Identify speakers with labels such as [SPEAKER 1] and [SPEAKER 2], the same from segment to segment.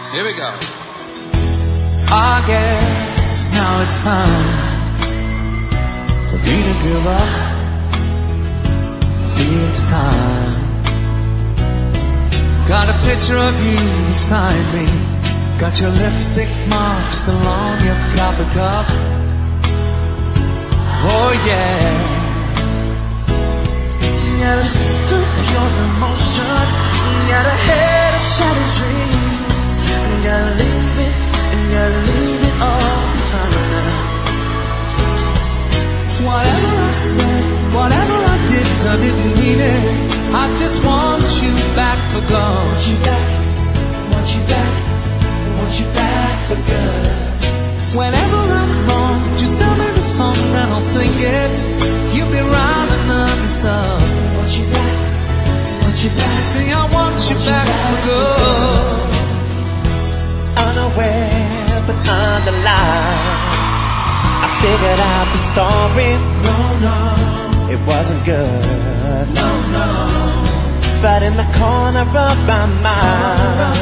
[SPEAKER 1] Here we go.
[SPEAKER 2] I guess now it's time for me to give up. I feel it's time. Got a picture of you beside me. Got your lipstick mark still on your coffee cup. Oh yeah. Got a fist of your emotion. Got a head of shattered dreams. And gotta leave it, and gotta leave it all behind. Whatever I said, whatever I did, I didn't mean it. I just want you back for good. Want you back, want you back, want you back for good. Whenever I'm wrong, just tell me the song and I'll sing it. You'll be right and understood. Want you back, want you back. See, I want you back for good.
[SPEAKER 3] Unaware but underlined, I figured out the story.
[SPEAKER 2] No,
[SPEAKER 3] it wasn't good.
[SPEAKER 2] No.
[SPEAKER 3] But in the corner of my mind,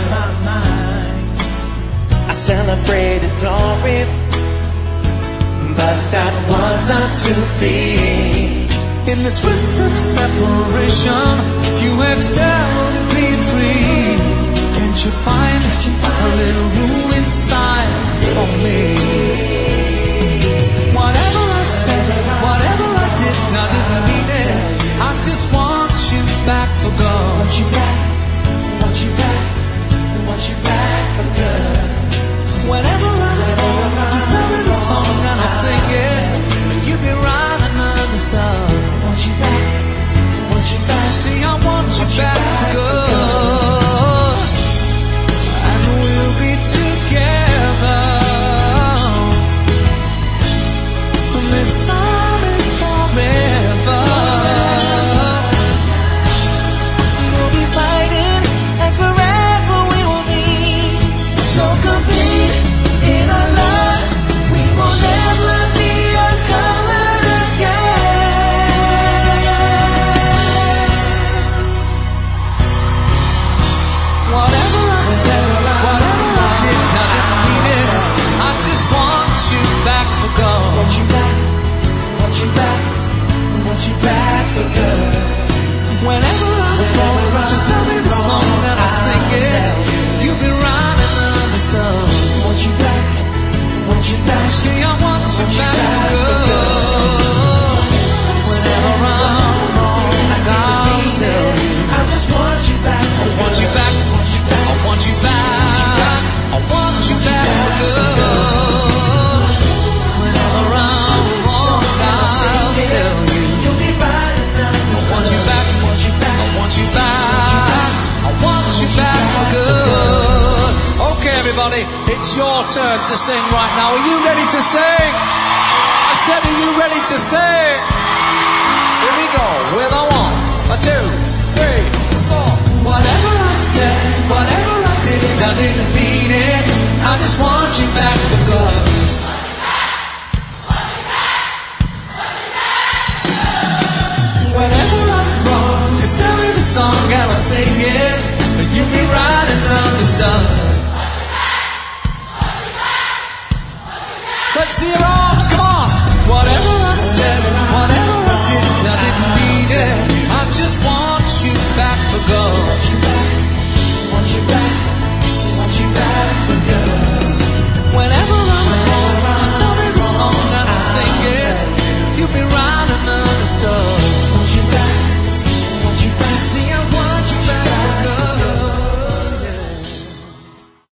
[SPEAKER 3] I celebrated glory. But that was not to be.
[SPEAKER 2] In the twist of separation, you excelled at being free. Can't you find a little room inside for me? Whatever I said, whatever I did, I didn't mean it. I just want you back for good. Want you back, want you back, want you back for good. Whenever I'm wrong, just tell me the song and I'll sing it. You'll be right and understood. Want you back, want you back. See, I want you back for good. And we'll be together. This time is forever.
[SPEAKER 3] We'll be fighting and forever we will be
[SPEAKER 2] So complete in our love, we will never be uncovered again. Whatever I said, whatever I did, I didn't mean it. I just want you back for good. Want you back, want you back, want you back for good. Whenever I'm wrong, just tell me the song and I'll sing it. You'll be right and understood. Want you back, want you back. See, I want you back for good. Whenever I'm wrong, I'll tell you. I just want you back. I want you back. I want you back. I want you back for good. Whenever I'm wrong, I'll tell you. You'll be right and understood. I want you back. I want you back. I want you back for good. Okay, everybody, it's your turn to sing right now. Are you ready to sing? I said, are you ready to sing? Here we go with a 1, a 2, 3, 4. Whatever I said, whatever I did, I didn't mean it. I just want you back for good. Whenever I'm wrong, just tell me the song and I'll sing it. You'll be right and understood. Let's see it all.